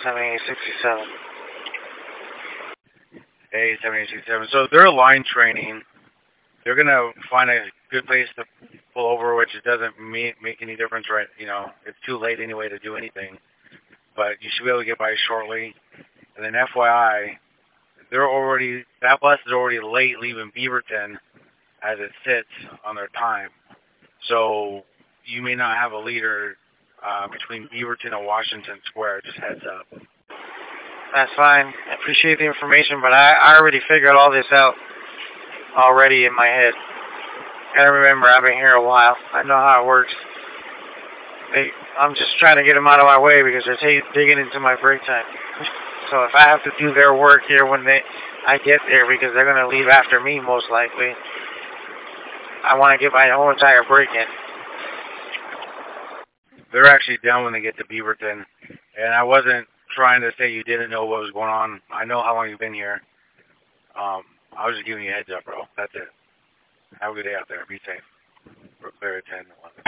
7867. Hey, 7867. So they're line training. They're going to find a good place to pull over, which it doesn't make any difference, right? You know, it's too late anyway to do anything. But you should be able to get by shortly. And then FYI, that bus is already late leaving Beaverton as it sits on their time. So you may not have a leader between Beaverton and Washington Square. Just heads up. That's fine. I appreciate the information, but I already figured all this out already in my head. I remember I've been here a while. I know how it works. I'm just trying to get them out of my way because they're digging into my break time. So if I have to do their work here when I get there because they're going to leave after me most likely, I want to get my whole entire break in. They're actually down when they get to Beaverton. And I wasn't trying to say you didn't know what was going on. I know how long you've been here. I was just giving you a heads up, bro. That's it. Have a good day out there. Be safe. We're clear at 10.